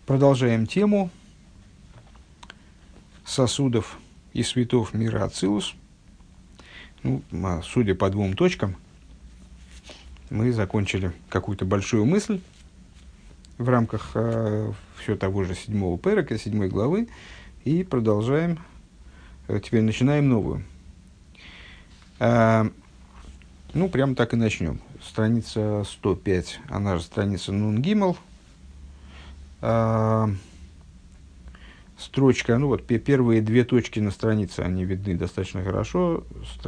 Продолжаем тему сосудов и светов мира Ацилус. Судя по двум точкам, мы закончили какую-то большую мысль в рамках все того же 7-го перека, 7 главы, и продолжаем, теперь начинаем новую. Прямо так и начнем. Страница 105, она же страница Нун Гимел. Строчка, первые две точки на странице, они видны достаточно хорошо.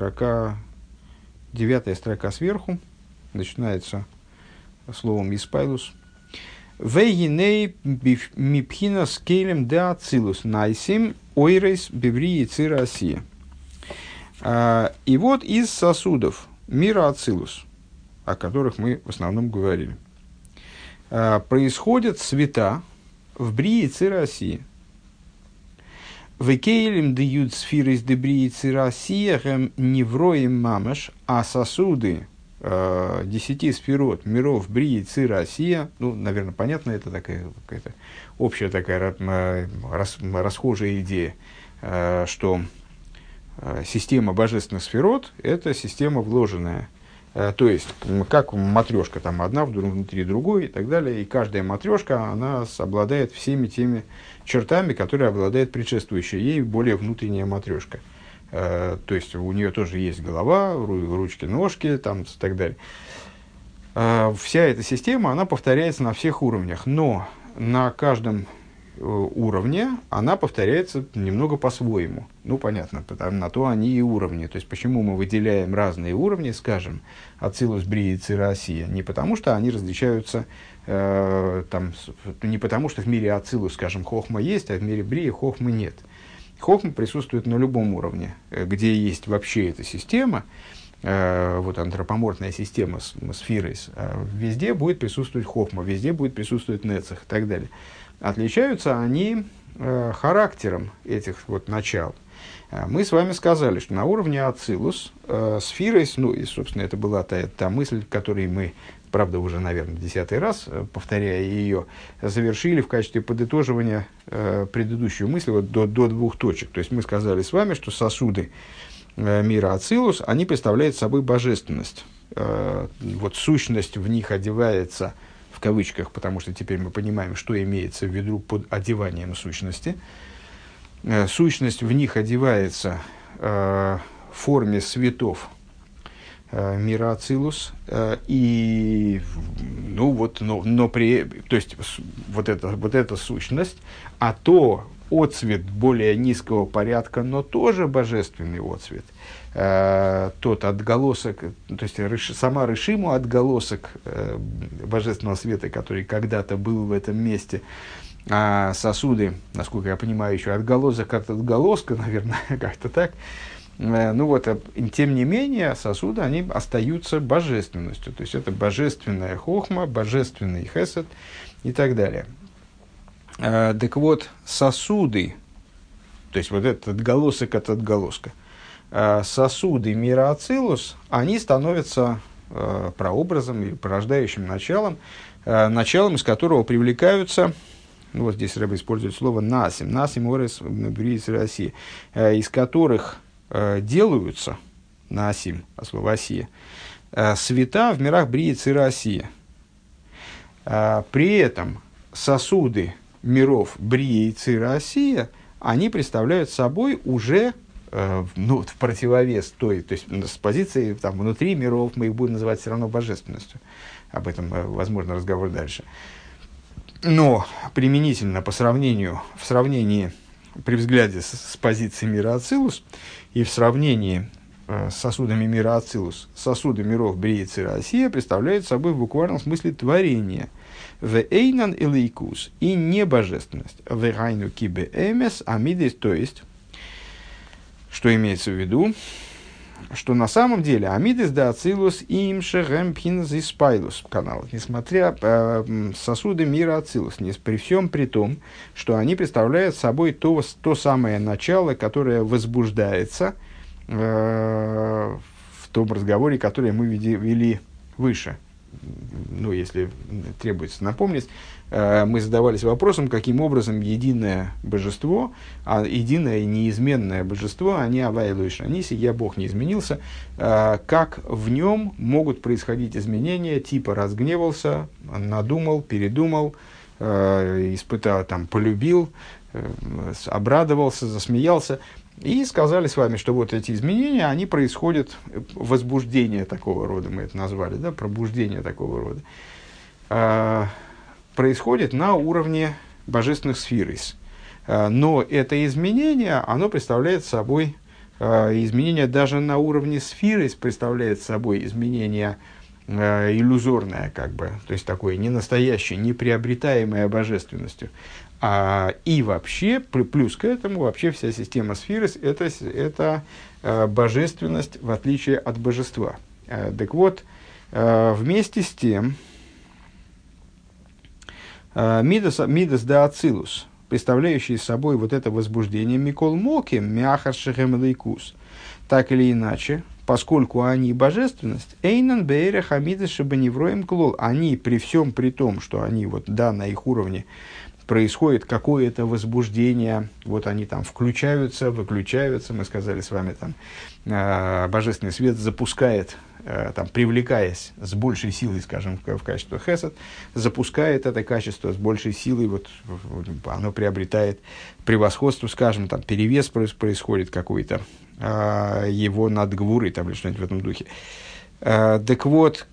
9-я строка сверху, начинается словом «испайлус». «Вейгиней мипхина скейлем де ацилус найсим ойрейс беврии цира осия». И вот из сосудов мира Ацилус, о которых мы в основном говорили, происходят света в брии цира осия. «Векейлем де юд сфирис де брии цира осия гэм невроем мамаш», а сосуды 10 сферот миров брии цира осия, наверное, понятно, это такая какая-то общая такая расхожая идея, что система божественных сферот – это система вложенная. То есть, как матрешка, там одна внутри другой и так далее. И каждая матрешка, она обладает всеми теми чертами, которые обладает предшествующая ей более внутренняя матрешка. То есть, у нее тоже есть голова, ручки, ножки там, и так далее. Вся эта система, она повторяется на всех уровнях. Но на каждом уровне она повторяется немного по-своему. Понятно, на то они и уровни. То есть, почему мы выделяем разные уровни, скажем, Ацилус, Брия, Цира, Осия? Не потому, что они различаются, не потому, что в мире Ацилус, скажем, Хохма есть, а в мире Брия Хохмы нет. Хохма присутствует на любом уровне, где есть вообще эта система, антропоморфная система сферы, везде будет присутствовать Хохма, везде будет присутствовать Нецах и так далее. Отличаются они характером этих начал. Мы с вами сказали, что на уровне Ацилус сфирос, и, собственно, это была та мысль, которой мы, правда, уже, наверное, 10-й раз, повторяя ее, завершили в качестве подытоживания предыдущую мысль до двух точек. То есть, мы сказали с вами, что сосуды мира Ацилус, они представляют собой божественность. Сущность в них одевается в кавычках, потому что теперь мы понимаем, что имеется в виду под одеванием сущности. Сущность в них одевается в форме светов мира Ацилус, то есть эта сущность, а то отцвет более низкого порядка, но тоже божественный отцвет, тот отголосок, то есть сама Решиму отголосок божественного света, который когда-то был в этом месте, а сосуды, насколько я понимаю, еще отголосок от отголоска, наверное, как-то так. Тем не менее, сосуды, они остаются божественностью, то есть это божественная хохма, божественный хесед и так далее. Так вот, сосуды, то есть этот отголосок от отголоска, сосуды мира Ацилус, они становятся прообразом или порождающим началом, из которого привлекаются, здесь Рэбе использует слово «насим орес брии цира осия», из которых делаются, «насим», а слово «осия», света в мирах брии цира осия. При этом сосуды миров Брии и Цира Осия, они представляют собой уже в противовес той, то есть с позиции внутри миров мы их будем называть все равно божественностью. Об этом, возможно, разговор дальше. Но применительно в сравнении при взгляде с позиции мира Ацилус и в сравнении с сосудами мира Ацилус, сосуды миров Брии и Цира Осия представляют собой в буквальном смысле творение. «Вэйнан элейкус» и небожественность. «Вэгайну кибе эмес амидес», то есть, что имеется в виду, что на самом деле амидес да ацилус им шегэм пхинас испайлус канал. Несмотря сосуды мира Ацилус, при всем при том, что они представляют собой то самое начало, которое возбуждается в том разговоре, который мы вели выше. ну, если требуется напомнить, мы задавались вопросом, каким образом единое божество, единое и неизменное божество, они Авай Элой Шаниси, я Бог не изменился, как в нем могут происходить изменения, типа разгневался, надумал, передумал, испытал, там, полюбил, обрадовался, засмеялся. И сказали с вами, что вот эти изменения, они происходят, возбуждение такого рода, мы это назвали, да, пробуждение такого рода, происходит на уровне божественных сфер. Но это изменение, оно представляет собой, изменение даже на уровне сферы представляет собой изменение иллюзорное, как бы, то есть такое ненастоящее, неприобретаемое божественностью. И вообще, плюс к этому, вообще вся система сферос – это божественность в отличие от божества. Так вот, вместе с тем, Мидас да Ацилус, представляющий собой вот это возбуждение Микол Моки, Мяхар Шехем Лейкус, так или иначе, поскольку они божественность, Эйнан Бейре Хамидас Шабаневроем Клол, они при всем при том, что они вот, да, на их уровне, происходит какое-то возбуждение, вот они там включаются, выключаются, мы сказали с вами, там, божественный свет запускает, там, привлекаясь с большей силой, скажем, в качестве хесед, запускает это качество с большей силой, вот, оно приобретает превосходство, скажем, там, перевес происходит какой-то, его над гвурой, там, или что-нибудь в этом духе. Так вот,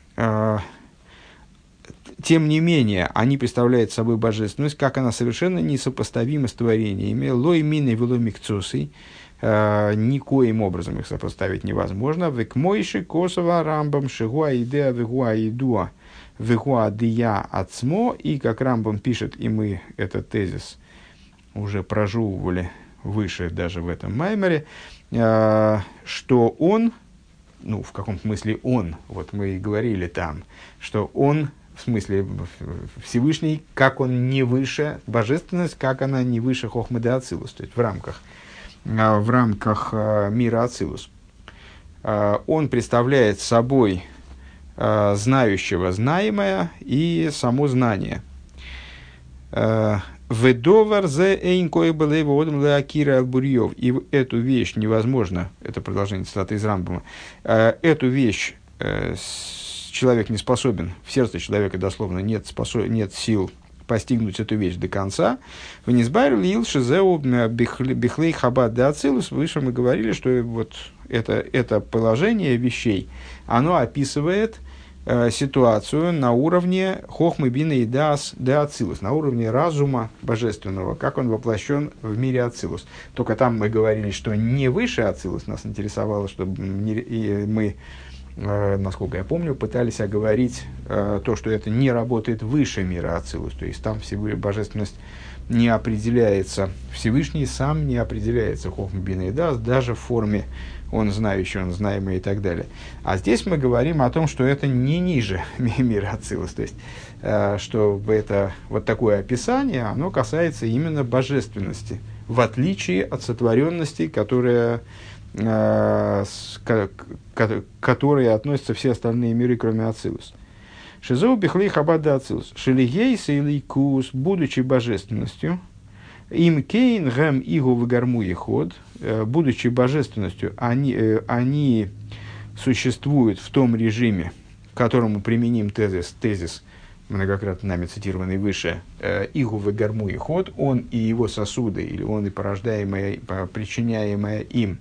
тем не менее, они представляют собой божественность, как она совершенно несопоставима с творениями. Лой мины велой микцусой, никоим образом их сопоставить невозможно. Век мойши косова рамбам шигуа идеа вегуа идуа вегуа дия ацмо. И как Рамбам пишет, и мы этот тезис уже прожевывали выше даже в этом маймере, что он, ну, в каком смысле он, вот мы и говорили там, что он, в смысле Всевышний, как он не выше, божественность, как она не выше Хохмы де Ацилус, то есть в рамках мира Ацилус. Он представляет собой знающего знаемое и само знание. Ведовар зе эйнкой белево одам леакира албурьев. И эту вещь невозможно, это продолжение цитаты из Рамбама, эту вещь человек не способен, в сердце человека дословно нет сил постигнуть эту вещь до конца. В Низбайр лил шизеу бихлей хабад де ацилус. Выше мы говорили, что вот это положение вещей, оно описывает ситуацию на уровне хохмы бина и дас де ацилус, на уровне разума божественного, как он воплощен в мире ацилус. Только там мы говорили, что не выше ацилус, нас интересовало, что мы, насколько я помню, пытались оговорить то, что это не работает выше мира ацилус, то есть там божественность не определяется, Всевышний сам не определяется хохма бина и дас, даже в форме он знающий, он знаемый и так далее. А здесь мы говорим о том, что это не ниже мира ацилус, то есть что это вот такое описание, оно касается именно божественности, в отличие от сотворенности, которые относятся все остальные миры, кроме ацилус. Шизоу бихлей хабад да ацилус. Шелигейс и лейкус, будучи божественностью, им кейн гэм игу вагарму еход, будучи божественностью, они существуют в том режиме, к которому применим тезис, многократно нами цитированный выше, игу вагарму еход, он и его сосуды, или он и порождаемое, причиняемое им,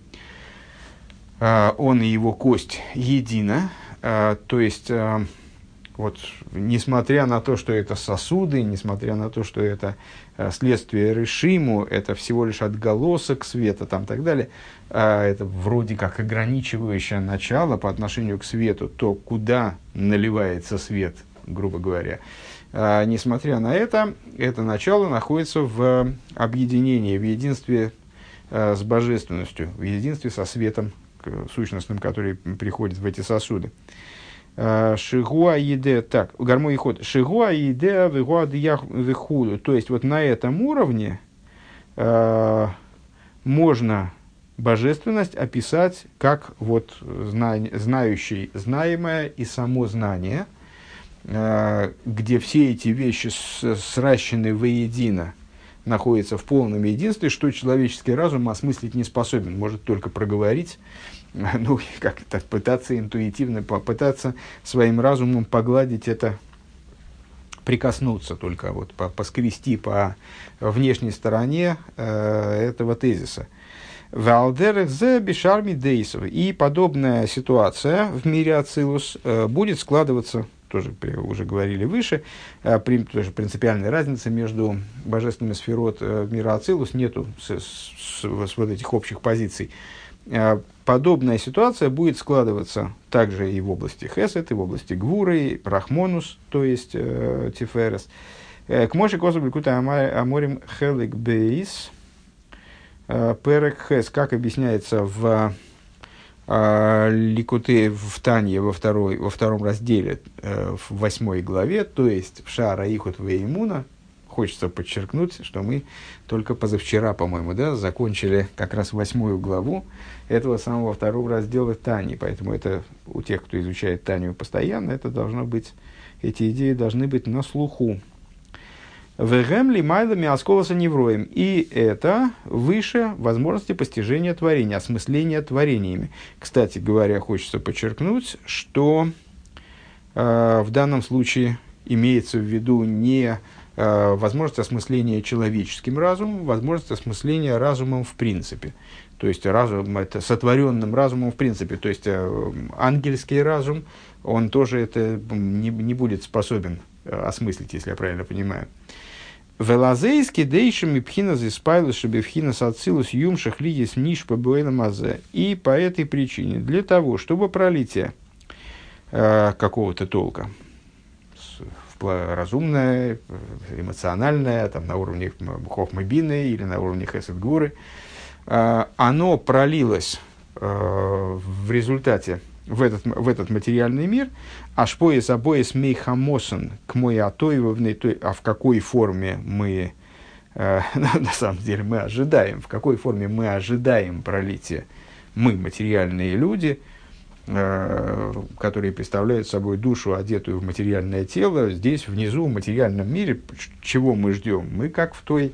он и его кость едино, то есть, вот, несмотря на то, что это сосуды, несмотря на то, что это следствие решиму, это всего лишь отголосок света, там, так далее, это вроде как ограничивающее начало по отношению к свету, то, куда наливается свет, грубо говоря. Несмотря на это начало находится в объединении, в единстве с божественностью, в единстве со светом сущностным, который приходит в эти сосуды. Шигуа еде, так, гармой ход. Шигуа еде вихуду. То есть, вот на этом уровне можно божественность описать как вот знающий знаемое и само знание. где все эти вещи сращены воедино, находятся в полном единстве, что человеческий разум осмыслить не способен, может только проговорить, ну, как-то пытаться интуитивно, попытаться своим разумом погладить это, прикоснуться только, вот, поскрести по внешней стороне этого тезиса. И подобная ситуация в мире Ацилус будет складываться, тоже уже говорили выше, тоже принципиальная разница между божественными сферот мира Ацилус, нету с вот этих общих позиций. Подобная ситуация будет складываться также и в области Хесед, и в области Гвуры, Рахмонус, то есть Тиферес. К Моше Косу Бекута Аморим Хелик Бейс Перек Хес, как объясняется в Ликуте в Танье во втором разделе, в 8 главе, то есть в Шаара Ихут Веймуна. Хочется подчеркнуть, что мы только позавчера, по-моему, закончили как раз 8 главу этого самого второго раздела Тани. Поэтому это у тех, кто изучает Танию постоянно, это должно быть, эти идеи должны быть на слуху. «Вегем лимайлами асколоса невроем». И это выше возможности постижения творения, осмысления творениями. Кстати говоря, хочется подчеркнуть, что в данном случае имеется в виду не возможность осмысления человеческим разумом, возможность осмысления разумом в принципе. То есть разум, это сотворенным разумом в принципе. То есть ангельский разум, он тоже это не будет способен осмыслить, если я правильно понимаю. Велазейский дейшими пхина зиспайлус шебевхина сацилус юмшах лигис ниш побуэла мазе. И по этой причине, для того, чтобы пролитие какого-то толка, разумное, эмоциональное, там, на уровне Хохмы Бины или на уровне Хесед Гуры, оно пролилось в результате в этот материальный мир, ашпоес обоес мейхамосан к мой атоевовной, а в какой форме мы, на самом деле, мы ожидаем, в какой форме мы ожидаем пролития, мы, материальные люди, которые представляют собой душу, одетую в материальное тело, здесь, внизу, в материальном мире, чего мы ждем? Мы, как в той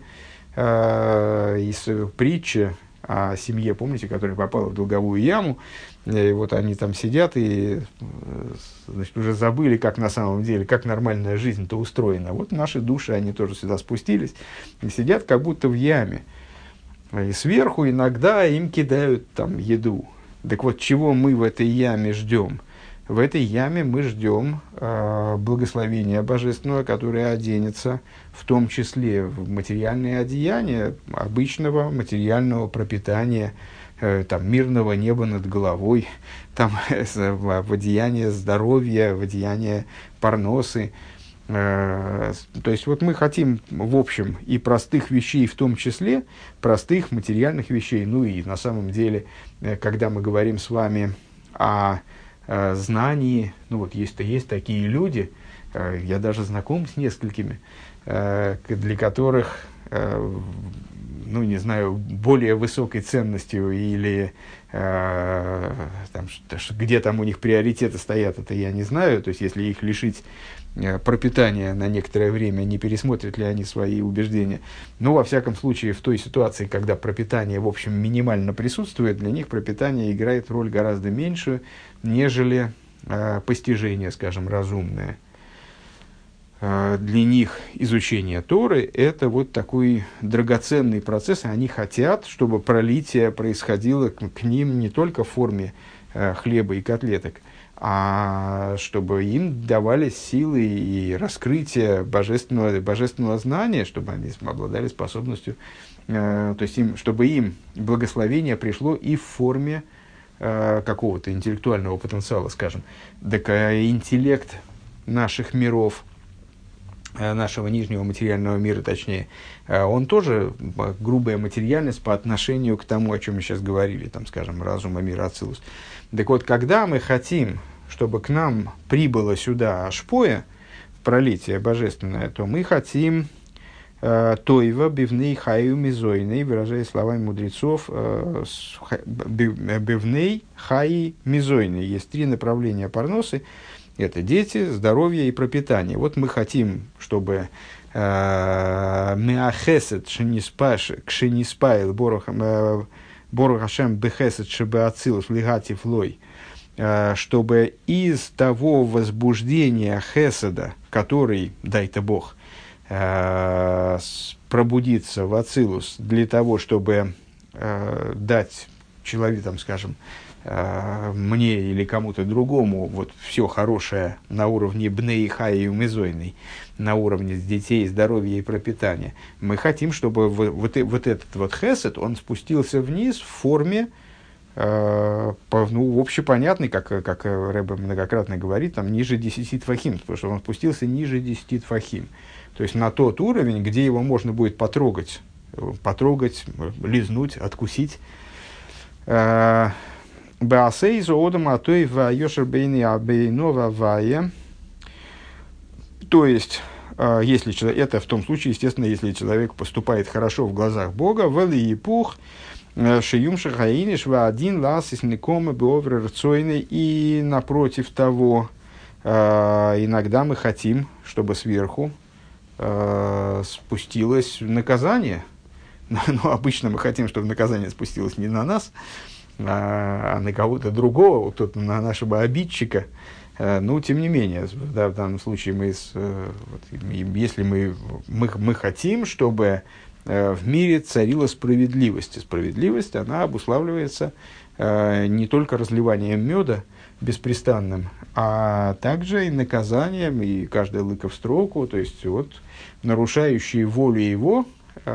из притчи о семье, помните, которая попала в долговую яму, и вот они там сидят и, значит, уже забыли, как на самом деле, как нормальная жизнь-то устроена. Вот наши души, они тоже сюда спустились и сидят как будто в яме. И сверху иногда им кидают там еду. Так вот, чего мы в этой яме ждем? В этой яме мы ждем благословения божественного, которое оденется в том числе в материальные одеяния обычного материального пропитания, там, мирного неба над головой, там, в одеяние здоровья, в одеяние парносы. То есть, вот мы хотим, в общем, и простых вещей, в том числе, простых материальных вещей. Ну и на самом деле, когда мы говорим с вами о знании, ну вот есть такие люди, я даже знаком с несколькими, для которых, ну не знаю, более высокой ценностью или там, где там у них приоритеты стоят, это я не знаю. То есть, если их лишить пропитания на некоторое время, не пересмотрят ли они свои убеждения. Но, во всяком случае, в той ситуации, когда пропитание, в общем, минимально присутствует, для них пропитание играет роль гораздо меньшую, нежели постижение, скажем, разумное. Для них изучение Торы – это вот такой драгоценный процесс, и они хотят, чтобы пролитие происходило к ним не только в форме хлеба и котлеток, а чтобы им давались силы и раскрытие божественного знания, чтобы они обладали способностью, то есть чтобы им благословение пришло и в форме какого-то интеллектуального потенциала, скажем. Так интеллект наших миров, нашего нижнего материального мира, точнее, он тоже грубая материальность по отношению к тому, о чем мы сейчас говорили, там, скажем, разума мира Ацилус. Так вот, когда мы хотим, чтобы к нам прибыло сюда ашпоя, пролитие божественное, то мы хотим тойва бивней хаю мизойной, выражая словами мудрецов, бивней хаи мизойной. Есть три направления парносы. Это дети, здоровье и пропитание. Вот мы хотим, чтобы меахесет кшениспайл борох Хашем бехесет шебеацилус лигати флой, чтобы из того возбуждения хеседа, который, дай-то Бог, пробудиться в ацилус для того, чтобы дать человеку, там, скажем, мне или кому-то другому вот все хорошее на уровне бней хаи умизойной, на уровне детей, здоровья и пропитания. Мы хотим, чтобы вот этот вот хесед, он спустился вниз в форме, общепонятный, как Рэбе многократно говорит, там, ниже 10 тфахим, потому что он спустился ниже 10 тфахим. То есть на тот уровень, где его можно будет потрогать, лизнуть, откусить. Баасейзу одама той в йошер бейни абейнова вае. То есть, если человек, это в том случае, естественно, если человек поступает хорошо в глазах Бога, вели епух шиюм шахаиниш ва один лас из никома беовер рцойный. И напротив того, иногда мы хотим, чтобы сверху спустилось наказание. Но обычно мы хотим, чтобы наказание спустилось не на нас, а на кого-то другого, кто-то на нашего обидчика. Но, тем не менее, да, в данном случае если мы хотим, чтобы в мире царила справедливость. И справедливость, она обуславливается не только разливанием меда беспрестанным, а также и наказанием, и каждая лыка в строку, то есть вот нарушающие волю его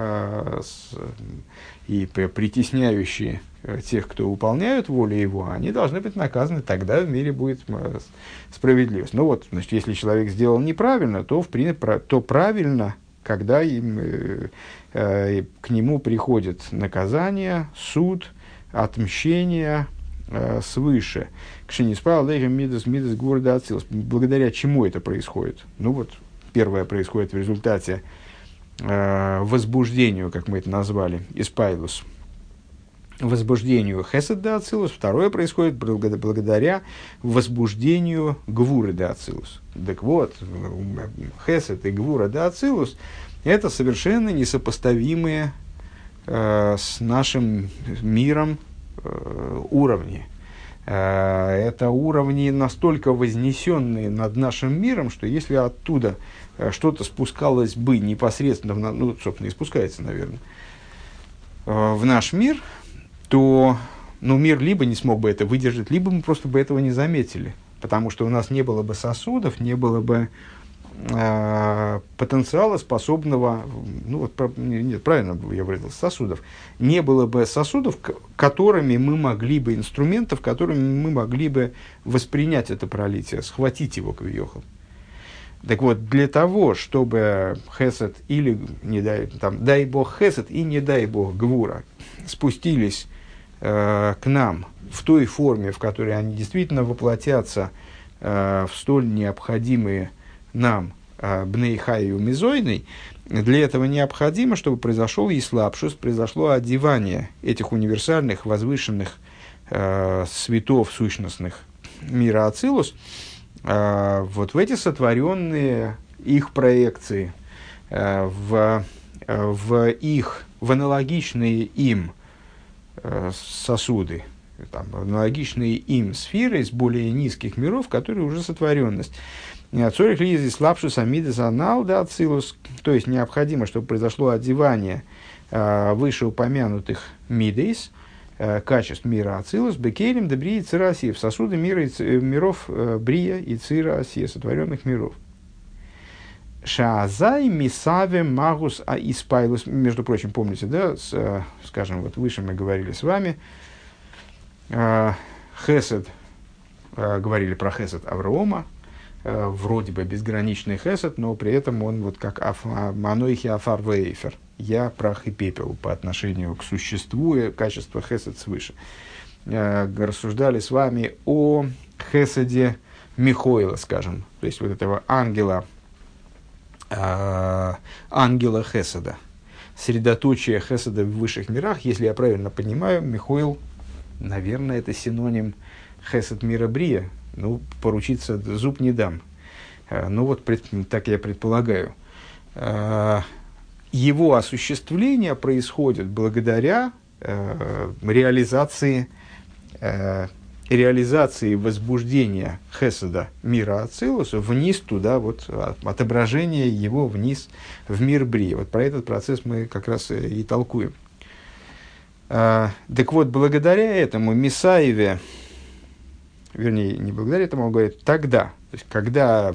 и притесняющие тех, кто выполняют волю его, они должны быть наказаны, тогда в мире будет справедливость. Ну вот, значит, если человек сделал неправильно, то правильно, когда к нему приходит наказание, суд, отмщение свыше. Благодаря чему это происходит? Ну вот, первое происходит в результате возбуждению, как мы это назвали, испайлус, возбуждению хесед да ацилус. Второе происходит благодаря возбуждению гвуры да ацилус. Так вот, хесед и гвура да ацилус — это совершенно несопоставимые с нашим миром уровни. Это уровни настолько вознесенные над нашим миром, что если оттуда что-то спускалось бы непосредственно, собственно, и спускается, наверное, в наш мир, то мир либо не смог бы это выдержать, либо мы просто бы этого не заметили, потому что у нас не было бы сосудов, не было бы потенциала, способного, правильно я выразился, сосудов, не было бы сосудов, которыми мы могли бы, инструментов, которыми мы могли бы воспринять это пролитие, схватить его кавиохал. Так вот, для того, чтобы хесед или, дай бог хесед и не дай бог гвура спустились к нам в той форме, в которой они действительно воплотятся в столь необходимые нам бней хай умизойный, для этого необходимо, чтобы произошел еслапшус, произошло одевание этих универсальных, возвышенных светов сущностных мира Ацилус вот в эти сотворенные их проекции, в аналогичные им сосуды, аналогичные им сферы из более низких миров, которые уже сотворенность. Цорих лизис слабшус амидес анал да ацилус, то есть необходимо, чтобы произошло одевание вышеупомянутых мидейс, качеств мира ацилус, бекелем дебри и цирасия, в сосуды миров брия и цирасия, сотворенных миров. Шаазай мисаве магус а испайлус, между прочим, помните, да, скажем, вот выше мы говорили с вами, хесед, говорили про хесед Авраама, вроде бы безграничный хесед, но при этом он вот как манойхи афар вейфер, я прах и пепел по отношению к существу и качеству хесед свыше. Рассуждали с вами о хеседе Михоила, скажем, то есть вот этого ангела хеседа, средоточие хеседа в высших мирах. Если я правильно понимаю, Михоил, наверное, это синоним хесед мира брия, Ну, поручиться зуб не дам. Ну, вот так я предполагаю. Его осуществление происходит благодаря реализации возбуждения хеседа мира Ацилуса вниз туда, вот, отображение его вниз в мир Брии. Вот про этот процесс мы как раз и толкуем. Так вот, благодаря этому Мисаеве, вернее, не благодаря этому, он говорит, тогда, то есть, когда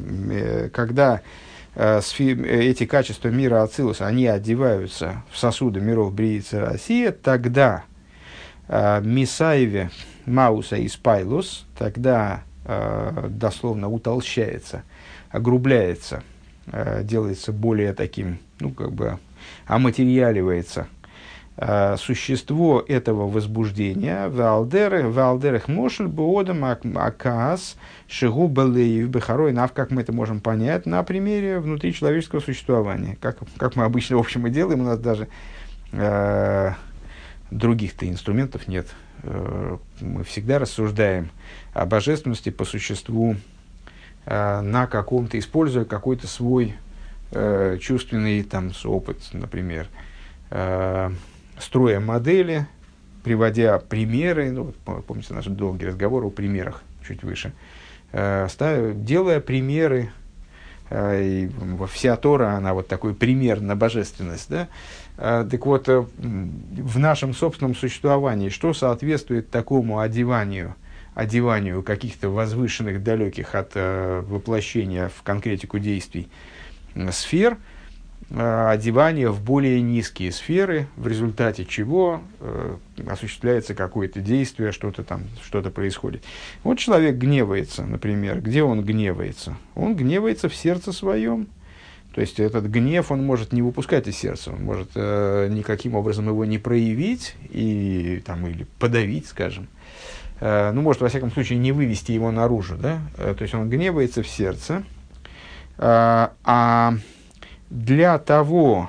эти качества мира Ацилуса, они одеваются в сосуды миров Брии и Россия, тогда Мисаеве Мауса и Спайлус, тогда дословно утолщается, огрубляется, делается более таким, ну, как бы оматериаливается существо этого возбуждения валдерах мошель боодам акаас шигу балеев бехарой нав, как мы это можем понять на примере внутри человеческого существования, как мы обычно в общем и делаем, у нас даже других-то инструментов нет. Мы всегда рассуждаем о божественности по существу на каком-то, используя какой-то свой чувственный там, опыт, например, строя модели, приводя примеры, ну, помните наш долгий разговор о примерах чуть выше, делая примеры, и вся Тора, она вот такой пример на божественность, да? Так вот, в нашем собственном существовании, что соответствует такому одеванию каких-то возвышенных, далеких от воплощения в конкретику действий сфер, одевание в более низкие сферы, в результате чего осуществляется какое-то действие, что-то происходит. Вот человек гневается, например. Где он гневается? Он гневается в сердце своем. То есть, этот гнев он может не выпускать из сердца, он может никаким образом его не проявить или подавить, скажем. Ну, может, во всяком случае, не вывести его наружу. Да? То есть, он гневается в сердце. А для того,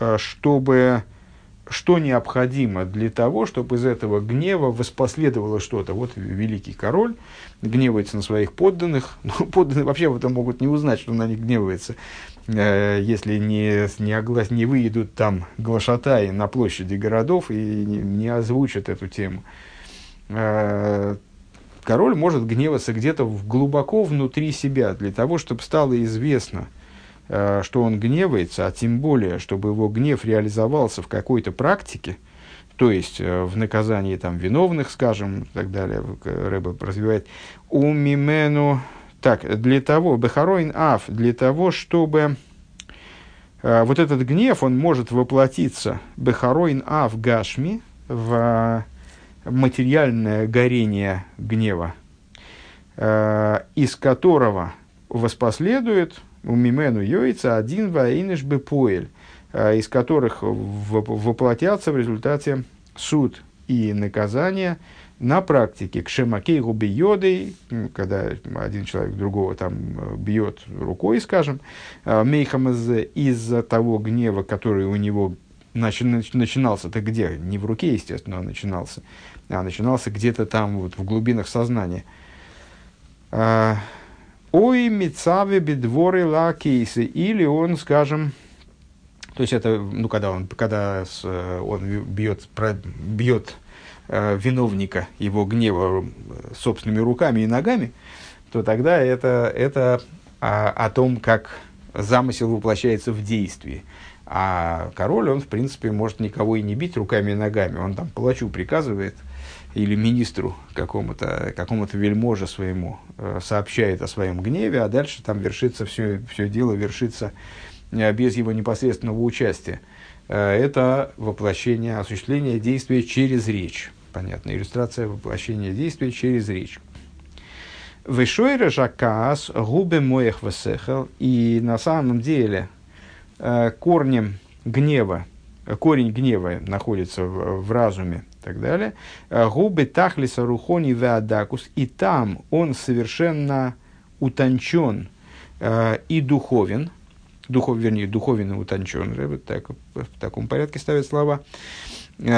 что необходимо для того, чтобы из этого гнева воспоследовало что-то. Вот великий король гневается на своих подданных. Ну, подданные вообще об этом могут не узнать, что он на них гневается, если не выйдут там глашатаи на площади городов и не озвучат эту тему. Король может гневаться где-то глубоко внутри себя, для того, чтобы стало известно, что он гневается, а тем более, чтобы его гнев реализовался в какой-то практике, то есть в наказании там, виновных, скажем, и так далее, Рэбе развивает, умимену, так, для того, бехаройн ав, для того, чтобы вот этот гнев, он может воплотиться бехаройн ав гашми, в материальное горение гнева, из которого воспоследует у мимену йойца один ваинеш бепоэль, из которых воплотятся в результате суд и наказание на практике. К шемакей губи йодой, когда один человек другого там бьет рукой, скажем, мейхамазе, из-за того гнева, который у него начинался-то где? Не в руке, естественно, он начинался, а начинался где-то там вот, в глубинах сознания. Ой, мицаве бедворы ла кейсы. Или он, скажем, то есть это, ну, когда он бьет виновника его гнева собственными руками и ногами, то тогда это о том, как замысел воплощается в действии. А король, он, в принципе, может никого и не бить руками и ногами. Он там палачу приказывает, или министру какому-то вельможе своему сообщает о своем гневе, а дальше там вершится все дело вершится без его непосредственного участия. Это воплощение, осуществление действия через речь. Понятно, иллюстрация воплощения действия через речь. Вешойра жакас губе моих весехал. И на самом деле корень гнева находится в разуме и так далее. Губы тахлиса рухони веадакус. И там он совершенно утончен и духовен. Духовен и утончен. В таком порядке ставят слова.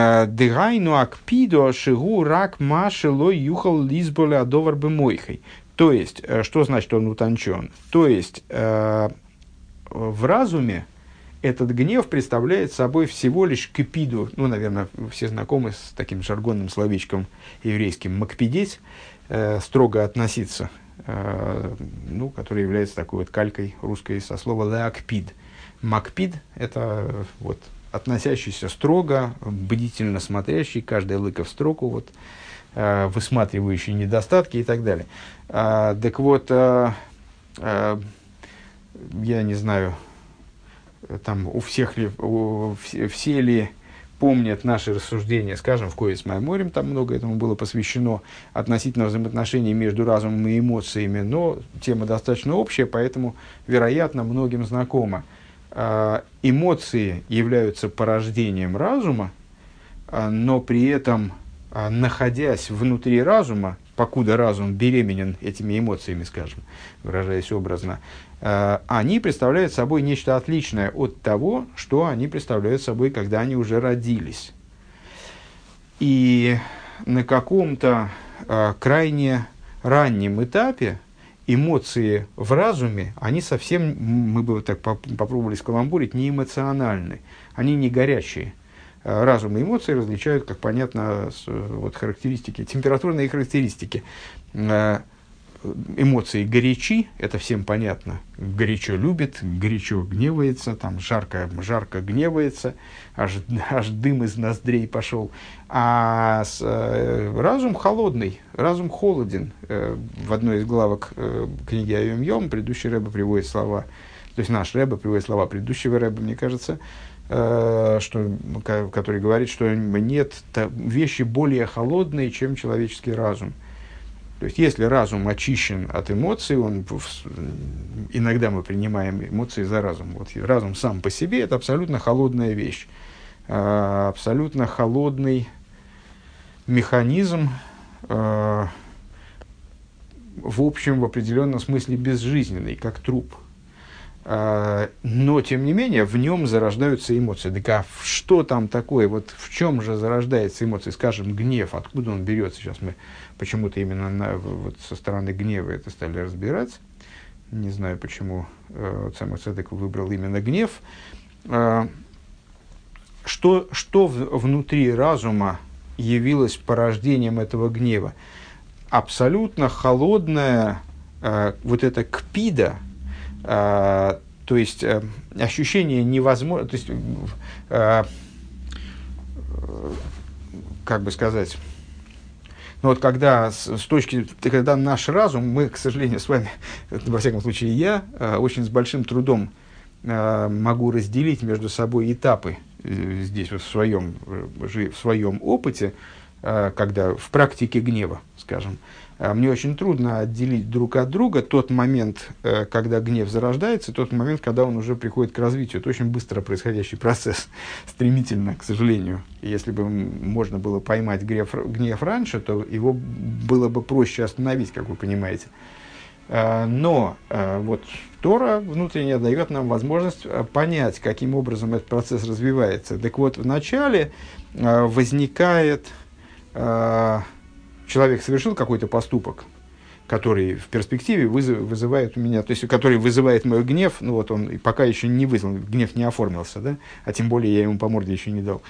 Дегайну акпидо шигу рак машело юхал лизболя адовар бемойхой. То есть, что значит он утончен? То есть, в разуме этот гнев представляет собой всего лишь кипиду, ну, наверное, все знакомы с таким жаргонным словечком еврейским «макпидеть», строго относиться, ну, который является такой вот калькой русской со слова «леакпид». «Макпид» — это вот относящийся строго, бдительно смотрящий, каждый лыко в строку, вот, высматривающий недостатки и так далее. Так вот, я не знаю, там у всех ли, все ли помнят наши рассуждения, скажем, в Коэс Майморим, там много этому было посвящено, относительно взаимоотношений между разумом и эмоциями, но тема достаточно общая, поэтому, вероятно, многим знакома. Эмоции являются порождением разума, но при этом, находясь внутри разума, покуда разум беременен этими эмоциями, скажем, выражаясь образно, они представляют собой нечто отличное от того, что они представляют собой, когда они уже родились. И на каком-то крайне раннем этапе эмоции в разуме, они совсем, мы бы вот так попробовали скаламбурить, не эмоциональны, они не горячие. Разум и эмоции различают, как понятно, вот характеристики, температурные характеристики. Эмоции горячи, это всем понятно. Горячо любит, горячо гневается, там жарко гневается, аж дым из ноздрей пошел. А разум холодный, разум холоден. В одной из главок книги Айом Йом предыдущий рэбе приводит слова, то есть наш рэбе приводит слова предыдущего рэбе, мне кажется, который говорит, что нет вещи более холодные, чем человеческий разум. То есть, если разум очищен от эмоций, иногда мы принимаем эмоции за разум. Вот разум сам по себе – это абсолютно холодная вещь, абсолютно холодный механизм, в общем, в определенном смысле безжизненный, как труп. Но, тем не менее, в нем зарождаются эмоции. Так а что там такое? Вот в чем же зарождается эмоция? Скажем, гнев. Откуда он берется? Сейчас мы почему-то именно вот со стороны гнева это стали разбирать. Не знаю, почему Tzemach Tzedek выбрал именно гнев. Что внутри разума явилось порождением этого гнева? Абсолютно холодная вот эта кпида, то есть ощущение невозможно, то есть, как бы сказать, ну вот когда когда наш разум, мы, к сожалению, с вами, во всяком случае я, очень с большим трудом могу разделить между собой этапы здесь вот в своем опыте, когда в практике гнева, скажем, мне очень трудно отделить друг от друга тот момент, когда гнев зарождается, тот момент, когда он уже приходит к развитию. Это очень быстро происходящий процесс, стремительно, к сожалению. И если бы можно было поймать гнев раньше, то его было бы проще остановить, как вы понимаете. Но вот Тора внутренне дает нам возможность понять, каким образом этот процесс развивается. Так вот, вначале возникает... Человек совершил какой-то поступок, который в перспективе вызывает у меня, то есть, который вызывает мой гнев, ну вот он пока еще не вызвал, гнев не оформился, да, а тем более я ему по морде еще не дал.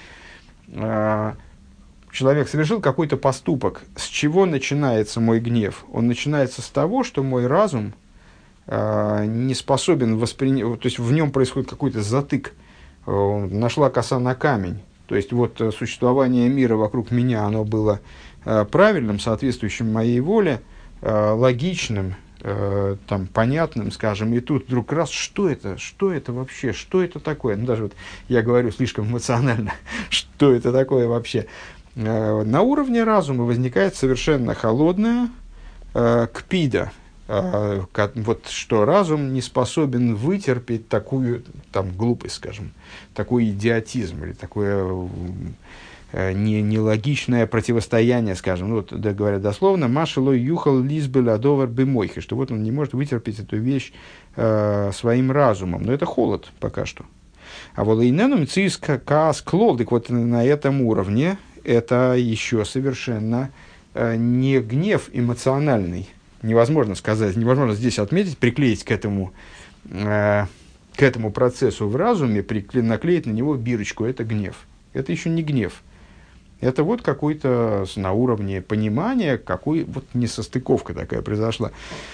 Человек совершил какой-то поступок. С чего начинается мой гнев? Он начинается с того, что мой разум не способен воспринять, то есть в нем происходит какой-то затык, нашла коса на камень. То есть вот существование мира вокруг меня, оно было правильным, соответствующим моей воле, логичным, там, понятным, скажем, и тут вдруг раз, что это вообще, что это такое? Ну, даже вот я говорю слишком эмоционально, что это такое вообще? На уровне разума возникает совершенно холодная кпида, вот что разум не способен вытерпеть такую там, глупость, скажем, такой идиотизм или такое нелогичное противостояние, скажем, ну, вот, да, говоря дословно, «Машелой юхал лизбель адовар бемойхи», что вот он не может вытерпеть эту вещь своим разумом, но это холод пока что. А волейнену мцис каас клол, так вот на этом уровне это еще совершенно не гнев эмоциональный, невозможно сказать, невозможно здесь отметить, приклеить к этому процессу в разуме, наклеить на него бирочку, это гнев. Это еще не гнев. Это вот какой-то на уровне понимания, вот несостыковка такая произошла.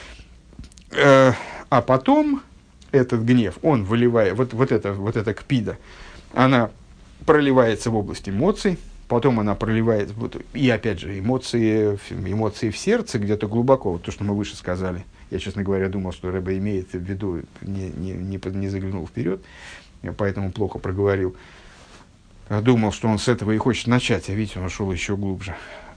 А потом этот гнев, он выливает, вот эта кпида, она проливается в область эмоций, потом она проливает, и опять же, эмоции в сердце где-то глубоко, вот то, что мы выше сказали. Я, честно говоря, думал, что Ребе имеет в виду, не заглянул вперед, я поэтому плохо проговорил. Думал, что он с этого и хочет начать, а видите, он ушел еще глубже.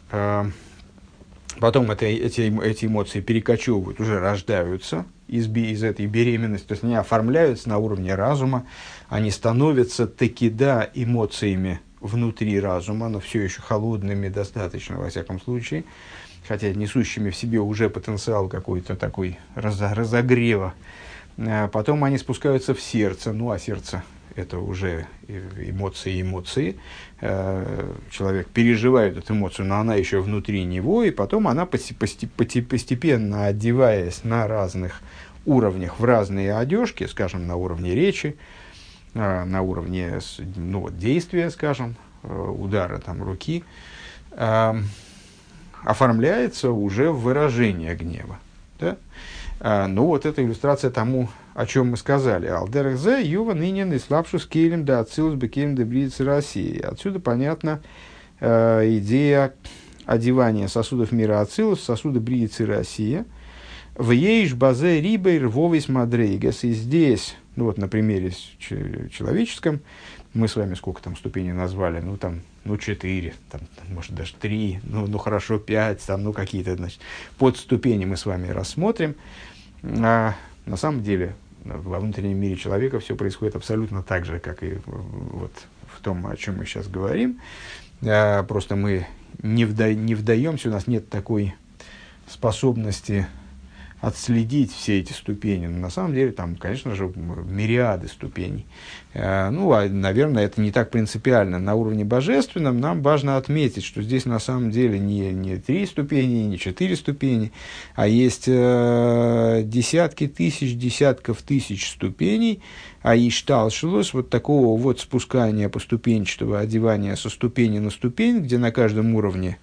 Потом эти эмоции перекочевывают, уже рождаются из этой беременности, то есть они оформляются на уровне разума, они становятся таки эмоциями внутри разума, но все еще холодными достаточно, во всяком случае, хотя несущими в себе уже потенциал какой-то такой разогрева. Потом они спускаются в сердце, а сердце – это уже эмоции. Человек переживает эту эмоцию, но она еще внутри него, и потом она, постепенно одеваясь на разных уровнях, в разные одежки, скажем, на уровне речи, на уровне действия, скажем, удара руки, оформляется уже в выражение гнева. Да? Это иллюстрация тому, о чем мы сказали. Алдерзе, Юва, Нинин, и Слабшус, Кейлем, да Ацилус, Бекейм, да Бриицы России. Отсюда понятна идея одевания сосудов мира Ацилус в сосуды Бриицы России. В ейш базе рибей рвовис мадрейгас. И здесь, на примере человеческом, мы с вами сколько там ступеней назвали? 4, может даже 3, хорошо 5, какие-то, подступени мы с вами рассмотрим. На самом деле, во внутреннем мире человека все происходит абсолютно так же, как и в том, о чем мы сейчас говорим. Просто мы не вдаемся, у нас нет такой способности отследить все эти ступени. Но на самом деле, конечно же, мириады ступеней. Наверное, это не так принципиально. На уровне божественном нам важно отметить, что здесь на самом деле не 3 ступени, не 4 ступени, а есть десятки тысяч, десятков тысяч ступеней, а ишталшилус, такого спускания поступенчатого, одевания со ступени на ступень, где на каждом уровне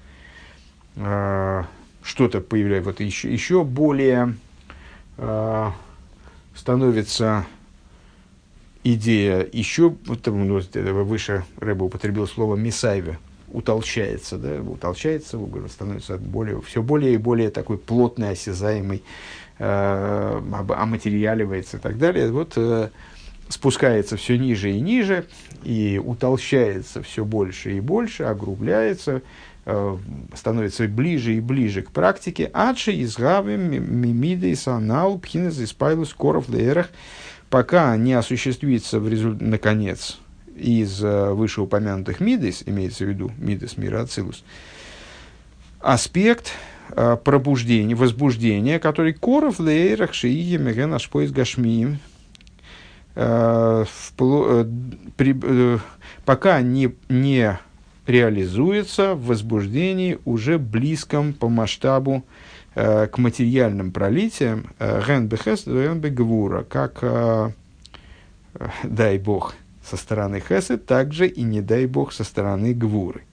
что-то появляется, еще более становится идея, еще выше Рэбе употребил слово «мисайве», утолщается, становится все более и более такой плотный, осязаемый, оматериаливается и так далее. Спускается все ниже и ниже, и утолщается все больше и больше, огрубляется, становится ближе и ближе к практике, адши изгавим мимидей санал пхинес испайлус коров леерах, пока не осуществится наконец из вышеупомянутых мидес, имеется в виду мидес мира ацилус, аспект пробуждения, возбуждения, который коров леерах шиие меген ашпоис гашмиим, пока не реализуется в возбуждении уже близком по масштабу к материальным пролитиям ген бехес, ген бегвура, как дай Бог со стороны хесед, также и не дай Бог со стороны гвуры.